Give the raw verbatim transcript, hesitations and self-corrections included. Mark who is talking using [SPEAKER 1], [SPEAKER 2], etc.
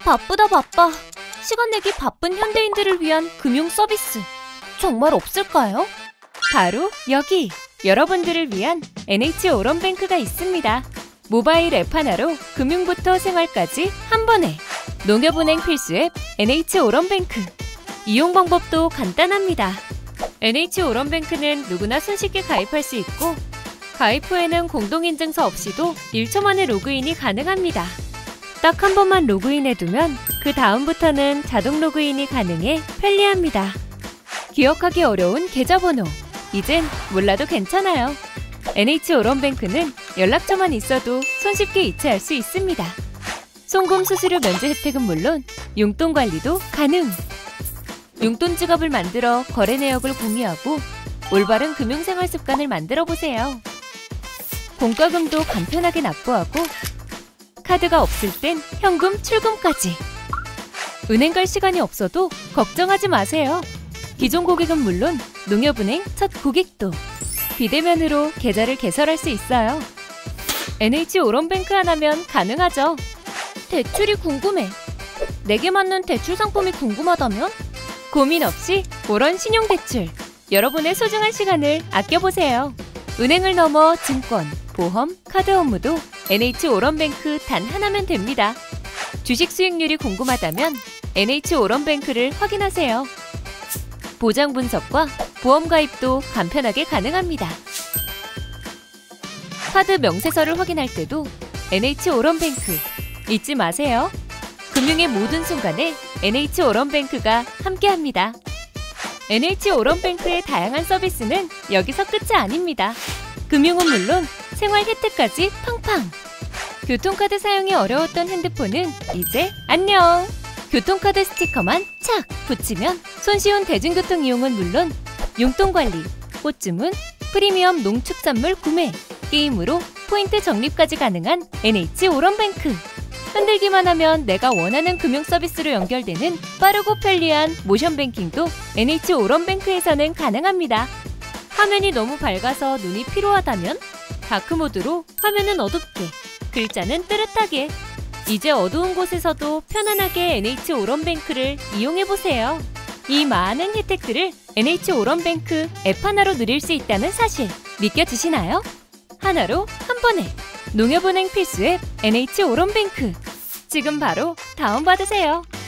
[SPEAKER 1] 바쁘다 바빠. 시간 내기 바쁜 현대인들을 위한 금융 서비스 정말 없을까요?
[SPEAKER 2] 바로 여기! 여러분들을 위한 엔에이치 오런뱅크가 있습니다. 모바일 앱 하나로 금융부터 생활까지 한 번에! 농협은행 필수 앱 엔에이치 오런뱅크. 이용 방법도 간단합니다. 엔에이치 오런뱅크는 누구나 손쉽게 가입할 수 있고, 가입 후에는 공동인증서 없이도 일 초 만에 로그인이 가능합니다. 딱 한 번만 로그인해두면 그 다음부터는 자동 로그인이 가능해 편리합니다. 기억하기 어려운 계좌번호, 이젠 몰라도 괜찮아요. 엔에이치 오런뱅크는 연락처만 있어도 손쉽게 이체할 수 있습니다. 송금 수수료 면제 혜택은 물론 용돈 관리도 가능! 용돈 지갑을 만들어 거래 내역을 공유하고 올바른 금융생활 습관을 만들어보세요. 공과금도 간편하게 납부하고 카드가 없을 땐 현금 출금까지! 은행 갈 시간이 없어도 걱정하지 마세요. 기존 고객은 물론 농협은행 첫 고객도 비대면으로 계좌를 개설할 수 있어요. 엔에이치 오런뱅크 하나면 가능하죠.
[SPEAKER 1] 대출이 궁금해. 내게 맞는 대출 상품이 궁금하다면?
[SPEAKER 2] 고민 없이 오런 신용대출! 여러분의 소중한 시간을 아껴보세요. 은행을 넘어 증권, 보험, 카드 업무도 엔에이치 오런뱅크 단 하나면 됩니다. 주식 수익률이 궁금하다면 엔에이치 오런뱅크를 확인하세요. 보장 분석과 보험 가입도 간편하게 가능합니다. 카드 명세서를 확인할 때도 엔에이치 오런뱅크 잊지 마세요. 금융의 모든 순간에 엔에이치 오런뱅크가 함께합니다. 엔에이치 오런뱅크의 다양한 서비스는 여기서 끝이 아닙니다. 금융은 물론 생활 혜택까지 팡팡! 교통카드 사용이 어려웠던 핸드폰은 이제 안녕! 교통카드 스티커만 착! 붙이면 손쉬운 대중교통 이용은 물론 용돈관리, 꽃주문, 프리미엄 농축산물 구매, 게임으로 포인트 적립까지 가능한 엔에이치 오런뱅크! 흔들기만 하면 내가 원하는 금융 서비스로 연결되는 빠르고 편리한 모션뱅킹도 엔에이치 오런뱅크에서는 가능합니다. 화면이 너무 밝아서 눈이 피로하다면 다크모드로 화면은 어둡게, 글자는 뜨뜻하게. 이제 어두운 곳에서도 편안하게 엔에이치 오런뱅크를 이용해보세요. 이 많은 혜택들을 엔에이치 오런뱅크 앱 하나로 누릴 수 있다는 사실 믿겨지시나요? 하나로 한 번에! 농협은행 필수 앱 엔에이치 오런뱅크! 지금 바로 다운받으세요.